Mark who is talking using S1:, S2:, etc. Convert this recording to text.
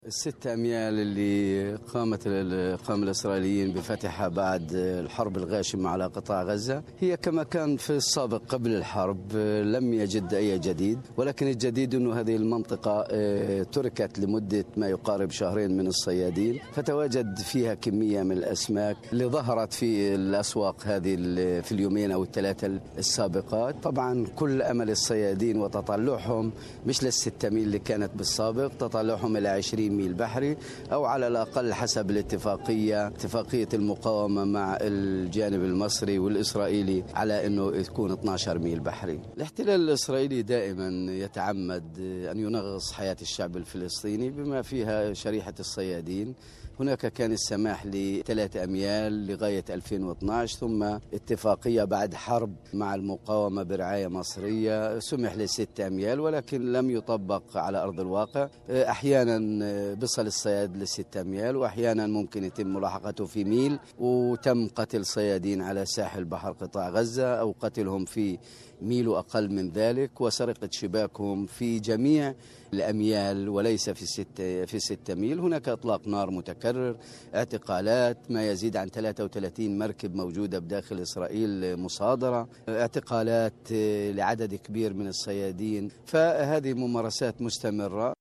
S1: الستة أميال اللي قام الإسرائيليين بفتحها بعد الحرب الغاشمة على قطاع غزة هي كما كان في السابق قبل الحرب. لم يجد أي جديد، ولكن الجديد أنه هذه المنطقة تركت لمدة ما يقارب شهرين من الصيادين، فتواجد فيها كمية من الأسماك اللي ظهرت في الأسواق هذه في اليومين أو الثلاثة السابقات. طبعا كل أمل الصيادين وتطلعهم مش للستة ميل اللي كانت بالسابق، تطلعهم إلى 20 ميل بحري، أو على الأقل حسب اتفاقية المقاومة مع الجانب المصري والإسرائيلي على أنه يكون 12 ميل بحري. الاحتلال الإسرائيلي دائما يتعمد أن ينغص حياة الشعب الفلسطيني بما فيها شريحة الصيادين. هناك كان السماح ل3 أميال لغاية 2012، ثم اتفاقية بعد حرب مع المقاومة برعاية مصرية سمح ل6 أميال، ولكن لم يطبق على أرض الواقع. أحيانا بصل الصياد ل6 أميال، وأحيانا ممكن يتم ملاحقته في ميل، وتم قتل صيادين على ساحل بحر قطاع غزة أو قتلهم في ميل وأقل من ذلك، وسرقة شباكهم في جميع الأميال وليس في 6 ميل. هناك إطلاق نار متكرر، اعتقالات، ما يزيد عن 33 مركب موجودة بداخل إسرائيل مصادرة، اعتقالات لعدد كبير من الصيادين، فهذه ممارسات مستمرة.